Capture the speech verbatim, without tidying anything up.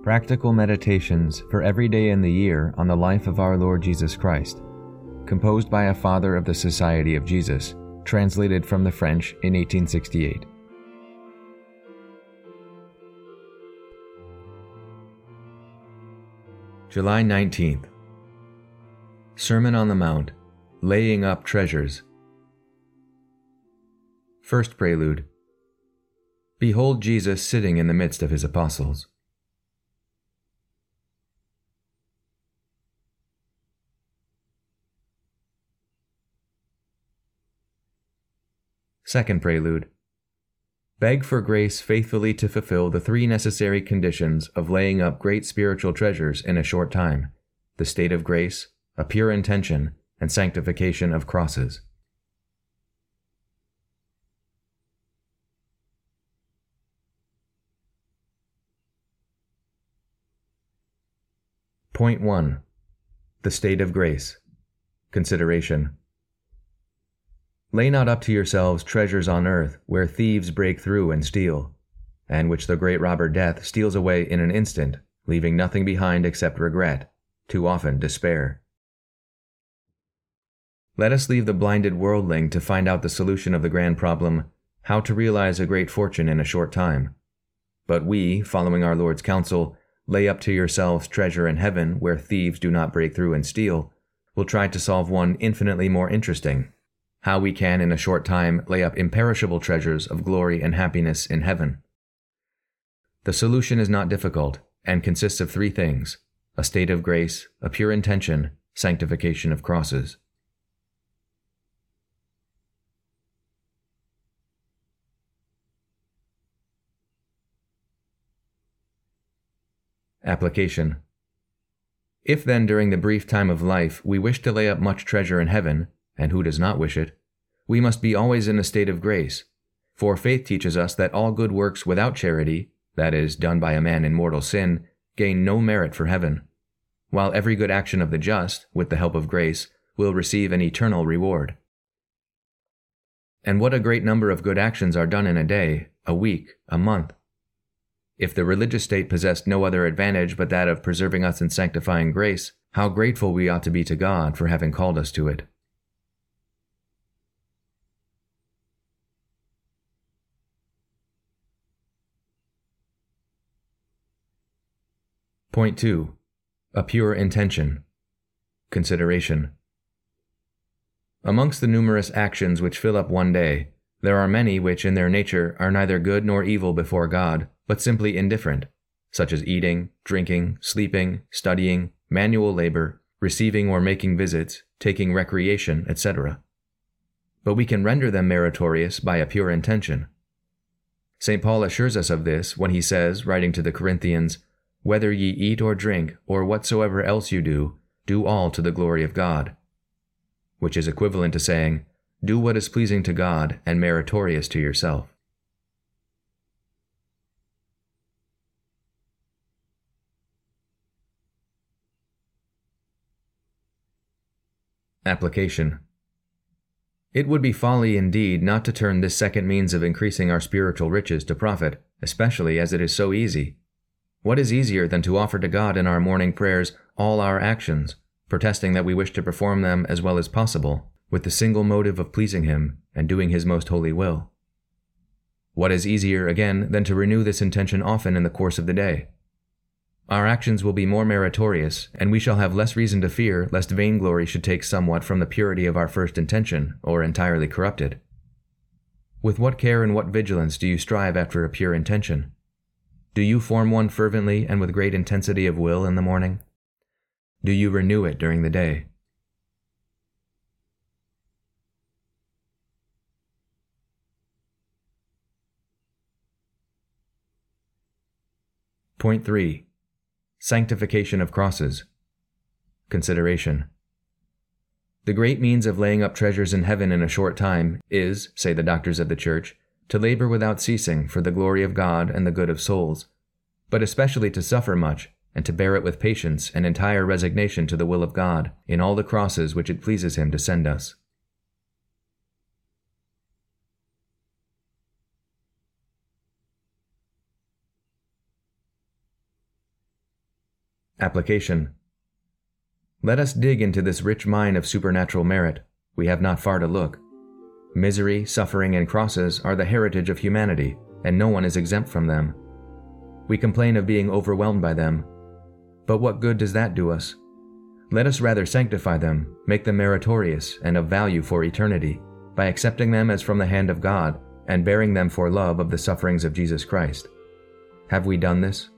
Practical Meditations for Every Day in the Year on the Life of Our Lord Jesus Christ, composed by a Father of the Society of Jesus, translated from the French in eighteen sixty-eight. July nineteenth. Sermon on the Mount, Laying Up Treasures. First Prelude. Behold Jesus sitting in the midst of his apostles. Second Prelude. Beg for grace faithfully to fulfill the three necessary conditions of laying up great spiritual treasures in a short time: the state of grace, a pure intention, and sanctification of crosses. Point one. The state of grace. Consideration. Lay not up to yourselves treasures on earth, where thieves break through and steal, and which the great robber Death steals away in an instant, leaving nothing behind except regret, too often despair. Let us leave the blinded worldling to find out the solution of the grand problem, how to realize a great fortune in a short time. But we, following our Lord's counsel, lay up to yourselves treasure in heaven where thieves do not break through and steal, will try to solve one infinitely more interesting: how we can in a short time lay up imperishable treasures of glory and happiness in heaven. The solution is not difficult, and consists of three things: a state of grace, a pure intention, sanctification of crosses. Application. If then during the brief time of life we wish to lay up much treasure in heaven, and who does not wish it, we must be always in a state of grace, for faith teaches us that all good works without charity, that is, done by a man in mortal sin, gain no merit for heaven, while every good action of the just, with the help of grace, will receive an eternal reward. And what a great number of good actions are done in a day, a week, a month! If the religious state possessed no other advantage but that of preserving us in sanctifying grace, how grateful we ought to be to God for having called us to it. Point two. A pure intention. Consideration. Amongst the numerous actions which fill up one day, there are many which in their nature are neither good nor evil before God, but simply indifferent, such as eating, drinking, sleeping, studying, manual labor, receiving or making visits, taking recreation, et cetera. But we can render them meritorious by a pure intention. Saint Paul assures us of this when he says, writing to the Corinthians, "Whether ye eat or drink, or whatsoever else you do, do all to the glory of God," which is equivalent to saying, do what is pleasing to God and meritorious to yourself. Application. It would be folly indeed not to turn this second means of increasing our spiritual riches to profit, especially as it is so easy. What is easier than to offer to God in our morning prayers all our actions, protesting that we wish to perform them as well as possible, with the single motive of pleasing Him and doing His most holy will? What is easier, again, than to renew this intention often in the course of the day? Our actions will be more meritorious, and we shall have less reason to fear lest vainglory should take somewhat from the purity of our first intention, or entirely corrupt it. With what care and what vigilance do you strive after a pure intention? Do you form one fervently and with great intensity of will in the morning? Do you renew it during the day? Point three. Sanctification of crosses. Consideration. The great means of laying up treasures in heaven in a short time is, say the doctors of the Church, to labor without ceasing for the glory of God and the good of souls, but especially to suffer much, and to bear it with patience and entire resignation to the will of God in all the crosses which it pleases Him to send us. Application. Let us dig into this rich mine of supernatural merit. We have not far to look. Misery, suffering, and crosses are the heritage of humanity, and no one is exempt from them. We complain of being overwhelmed by them. But what good does that do us? Let us rather sanctify them, make them meritorious and of value for eternity, by accepting them as from the hand of God and bearing them for love of the sufferings of Jesus Christ. Have we done this?